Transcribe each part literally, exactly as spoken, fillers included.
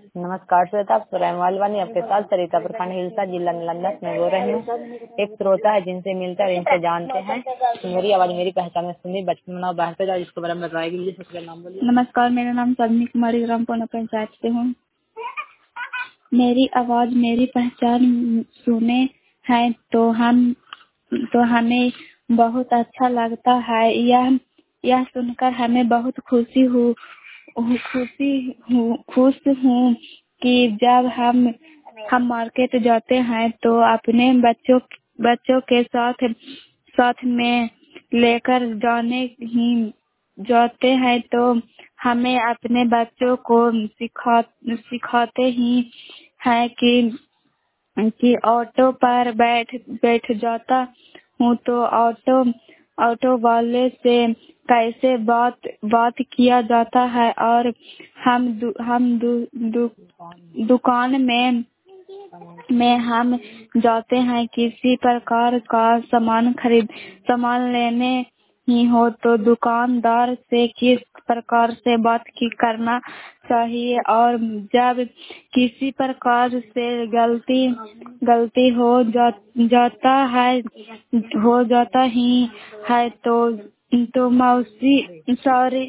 नमस्कार श्रोता, प्रेमवाल वानी आपके साथ सरिता प्रखंड हिलसा जिला नालंदा में बोल रही हूँ। एक श्रोता है जिनसे मिलते हैं, इनसे जानते हैं। मेरी आवाज मेरी पहचान में सुनी बचपन में बाहर जाओ जिसको बारे में बताएगी। सबसे नाम बोलिए। नमस्कार, मेरा नाम सदनी कुमारी ग्राम पोना पंचायत से हूँ। मेरी आवाज मेरी पहचान सुने हैं तो हम तो हमें बहुत अच्छा लगता है। यह यह सुनकर हमें बहुत खुशी हूँ खुशी हूँ खुश हूँ कि जब हम हम मार्केट जाते हैं तो अपने बच्चों बच्चों के साथ साथ में लेकर जाने ही जाते हैं तो हमें अपने बच्चों को सिखा सिखाते ही है कि कि ऑटो पर बैठ बैठ जाता हूँ तो ऑटो ऑटो वाले से कैसे बात बात किया जाता है और हम दु, हम दु, दु, दुकान में में हम जाते हैं किसी प्रकार का सामान खरीद सामान लेने ही हो तो दुकानदार से किस प्रकार से बात की करना चाहिए और जब किसी प्रकार से गलती गलती हो जा, जाता है हो जाता ही है तो तो मौसी सॉरी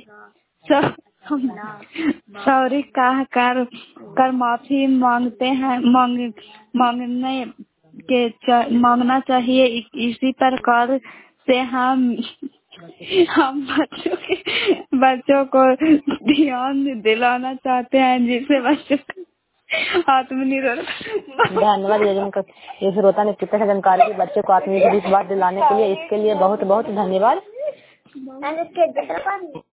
सॉरी कह कर कर माफी मांगते हैं मांग मांगने के चा, मांगना चाहिए। इसी प्रकार से हम हम बच्चों के बच्चों को ध्यान दिलाना चाहते हैं जिससे बच्चों आत्मनिर्भर। धन्यवाद। ये श्रोता ने कितने जानकारी दी बच्चों को आत्मनिर्भर दिलाने के लिए, इसके लिए बहुत बहुत धन्यवाद।